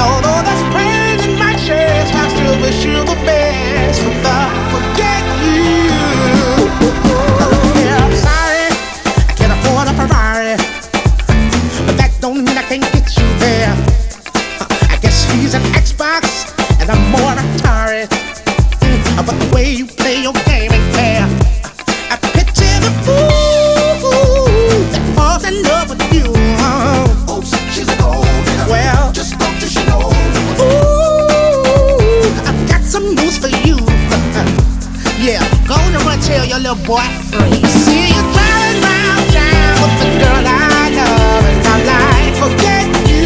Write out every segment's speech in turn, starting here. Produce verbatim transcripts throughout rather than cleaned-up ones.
although there's pain in my chest, I still wish you the best. But I forget you. Yeah, I'm sorry, I can't afford a Ferrari, but that don't mean I can't get you there. I guess he's an Xbox and I'm more Atari. Mm, but the way you play your game ain't fair. I picture the fool that falls in love with you. Oops, she's a gold digger. Well, just don't you she know. Ooh, I've got some news for you. Yeah, go on and run tell your little boy free. See you driving round town with the girl I love, and I'm like, forget you.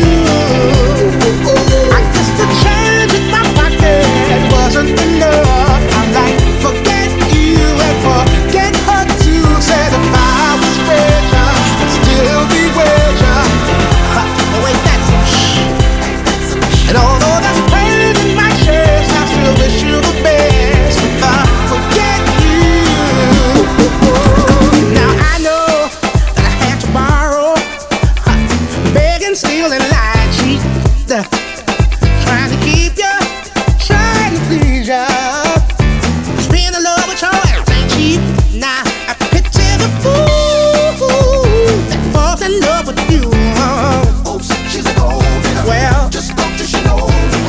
I guess the change in my pocket wasn't enough. I'm like, forget you and forget her too. Said if I was richer, I'd still be with ya. Oh wait, that's some shh. And although there's pain in my chest, I still wish you the best. But I forget you. Now I know that I had to borrow, beg and steal and lie, cheat, trying to keep you, trying to please ya. Just being in love with your ass ain't cheap. Now I picture the fool that falls in love with you. Oops, she's a gold digger. Well, just don't you she know.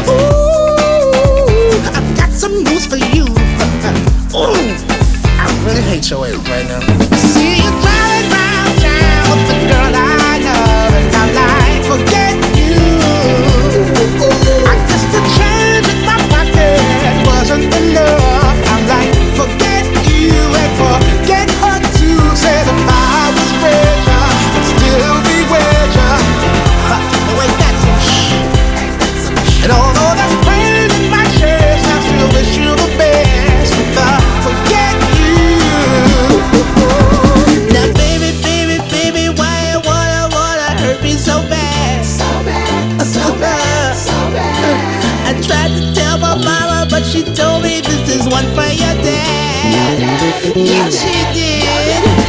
ooh, I've got some news for you. Ooh, I really hate your ass right now. See you driving round town with the girl I love, and I'm like, forget you. I guess the change in my pocket wasn't enough. I'm like, forget you and forget her too. Said if I was richer, I'd still be with ya. Oh wait, that's some shh. And although there's pain in my chest, I still wish you the best. But I forget you. Now baby, baby, baby, why you wanna, wanna hurt me so bad? So bad, so bad, so bad. I tried to tell my mama, but she told me this is one for your dad. Yeah, she did.